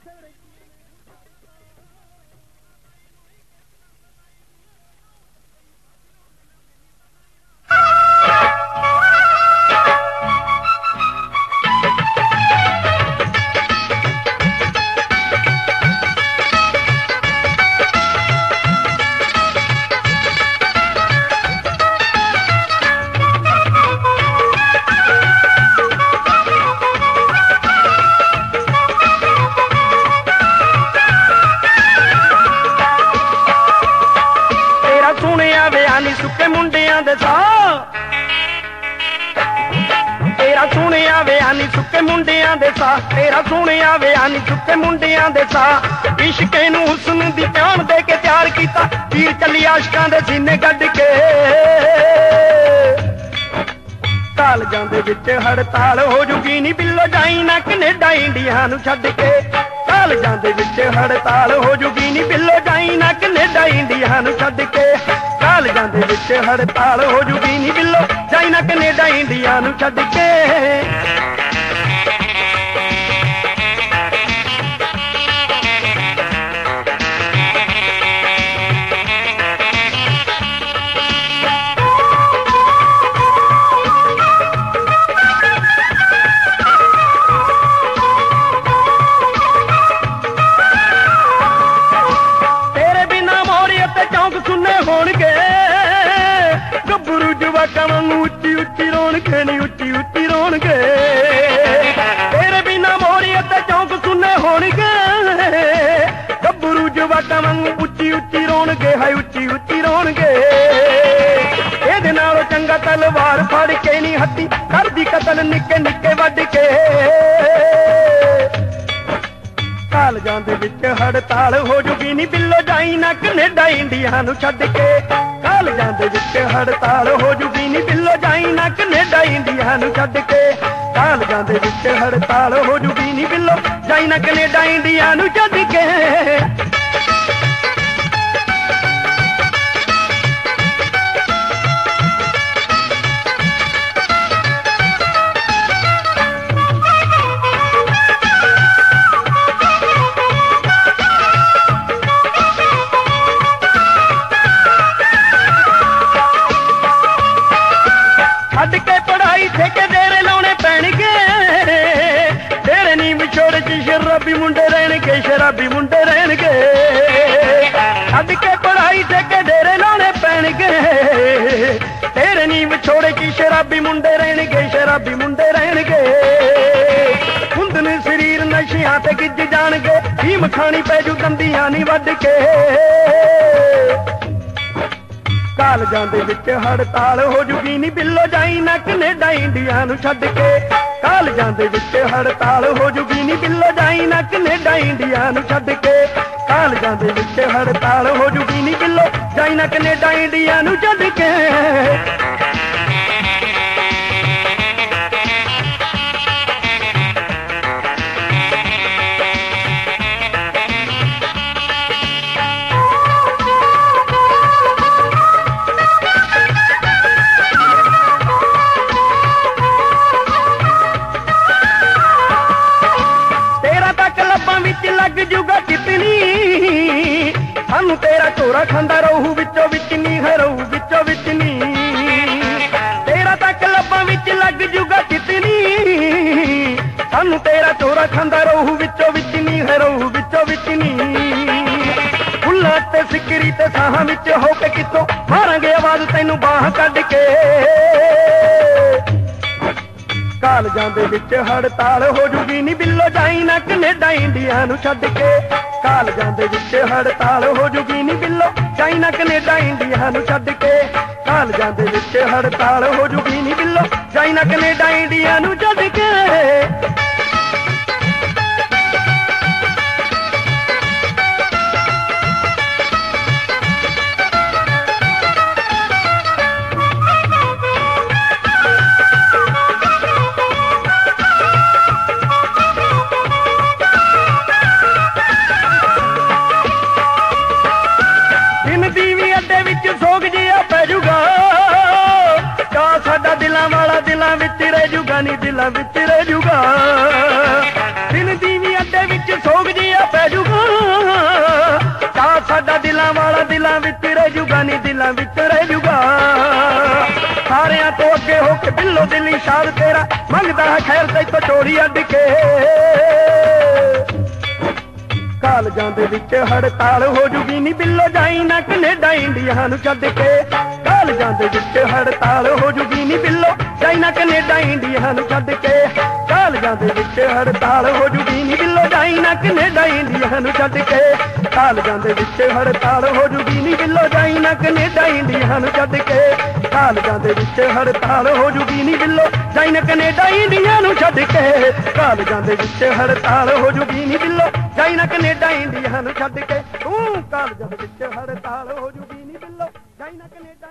सुके मुंडियां दे सा तेरा सुनिया वे आनी सुके मुंडियां दे सा तेरा सुनिया वे आनी सुके मुंडियां दे सा इश्क नूं हुस्न दी प्यान दे के तैयार कीता तीर चली आशिकां दे सीने गड्ड के कालजां दे विच हड़ताल हो जूगी नी बिल्लो जाई ना कनेडा इंडिया नूं छड्ड के कालजां दे विच हड़ताल हो जूगी नी बिल्लो जाई ना कनेडा इंडिया नूं छड्ड के कालजां दे विच हड़ताल हो जूगी नी बिल्लो जाई ना कनेडा इंडिया नूं छड्ड के उच्ची उच्ची रोणके नी उच्ची उच्ची रोणके तेरे बिना मोरी अते चौंक सुने होणगे गब्बरू जवाकां वांगू उच्ची उच्ची रोणगे हाय उच्ची उच्ची रोणगे इहदे नालों चंगा तलवार फड़ के नी हत्ती करदी कतल निक्के निक्के वड्ड के कालजां दे विच हड़ताल हो जूगी नी बिल्लो जाई ना कनेडा इंडिया नूं छड्ड के कालजां दे विच हड़ताल हो जूगी नी बिल्लो जाई ना कनेडा इंडिया नूं छड्ड के कालजां दे विच हड़ताल हो जूगी नी बिल्लो जाई ना कनेडा इंडिया नूं छड्ड के शराबी मुंडे रहणगे शराबी मुंडे रहणगे छड्ड के पढ़ाई ठेके डेरे लाने पैणगे तेरे नीव छोड़े की शराबी मुंडे रहणगे शराबी मुंडे रहणगे कुंदन शरीर नशियां ते गिज जाणगे भीम खानी पैजू दंदियां नी वड्ड के कालजां दे विच हड़ताल हो जूगी नी बिल्लो जाई ना कनेडा इंडिया नूं छड्ड के कालजां दे विच हड़ताल हो जूगी नी बिल्लो जाई ना कनेडा इंडिया नूं छड्ड के कालजां दे विच हड़ताल हो जूगी नी बिल्लो जाई ना कनेडा इंडिया नूं छड्ड के लग जूगा कितनी सानू तेरा चोरा खांदा रहू विचों विच नी है रहू विचों विच नी तेरा तक लब्बां विच लग जूगा कितनी सानू तेरा चोरा खांदा रहू विचों विच नी है रहू विचों विच नी फुल्लां ते सिकरी ते साहां विच हो के कितों मारांगे आवाज़ तैनू बाह कढ के कालजां दे विच हड़ताल हो जूगी नी बिल्लो जाई ना कनेडा इंडिया नूं छड्ड के कालजां दे विच हड़ताल हो जूगी नी बिल्लो जाई ना कनेडा इंडिया नूं छड्ड के कालजां दे विच हड़ताल हो जूगी नी बिल्लो जाई ना कनेडा इंडिया नूं छड्ड के दिलां विच रह जूगा दिन दी भी अड्डे विच सोग जिया ਦਿਲਾਂ ਵਿੱਚ ਰਹਿ ਜੂਗਾ ਨੀ ਦਿਲਾਂ ਵਿੱਚ ਰਹਿ ਜੂਗਾ ਸਾਰਿਆਂ ਤੋਂ ਅੱਗੇ ਹੋ ਕੇ ਬਿੱਲੋ ਦਿਲ ਇਸ਼ਾਰ ਤੇਰਾ ਮੰਗਦਾ ਹੈ ਖੈਰ ਤੈਥੋਂ ਚੋਰੀ ਅੱਡ ਕੇ ਕਾਲਜਾਂ ਦੇ ਵਿੱਚ ਹੜਤਾਲ ਹੋ ਜੂਗੀ ਨੀ ਬਿੱਲੋ ਜਾਈ ਨਾ ਕੈਨੇਡਾ ਇੰਡੀਆ ਨੂੰ ਛੱਡ ਕੇ ਕਾਲਜਾਂ ਦੇ ਵਿੱਚ ਹੜਤਾਲ ਹੋ ਜੂਗੀ ਨੀ ਬਿੱਲੋ ਜਾਈ ਨਾ ਕੈਨੇਡਾ ਇੰਡੀਆ ਨੂੰ ਛੱਡ ਕੇ ਕਾਲਜਾਂ ਦੇ ਵਿੱਚ ਹੜਤਾਲ ਹੋ ਜੂਗੀ ਨੀ ਬਿੱਲੋ ਜਾਈ ਨਾ ਕੈਨੇਡਾ ਇੰਡੀਆ ਨੂੰ ਛੱਡ ਕੇ ਕਾਲਜਾਂ ਦੇ ਵਿੱਚ ਹੜਤਾਲ ਹੋ ਜੂਗੀ ਨੀ ਬਿੱਲੋ ਜਾਈ ਨਾ ਕੈਨੇਡਾ ਇੰਡੀਆ ਨੂੰ ਛੱਡ ਕੇ ਕਾਲਜਾਂ ਦੇ ਵਿੱਚ ਹੜਤਾਲ ਹੋ ਜੂਗੀ ਨੀ ਬਿੱਲੋ ਜਾਈ ਨਾ ਕੈਨੇਡਾ ਇੰਡੀਆ ਨੂੰ ਛੱਡ ਕੇ ਕਾਲਜਾਂ ਦੇ ਵਿੱਚ ਹੜਤਾਲ ਹੋ ਜੂਗੀ ਨੀ ਬਿੱਲੋ ਜਾਈ ਨਾ ਕੈਨੇਡਾ ਇੰਡੀਆ ਨੂੰ ਛੱਡ ਕੇ ਤੂੰ ਕਾਲਜਾਂ ਦੇ ਵਿੱਚ ਹੜਤਾਲ ਹੋ ਜੂਗੀ ਨੀ ਬਿੱਲੋ ਜਾਈ ਨਾ ਕੈਨੇਡਾ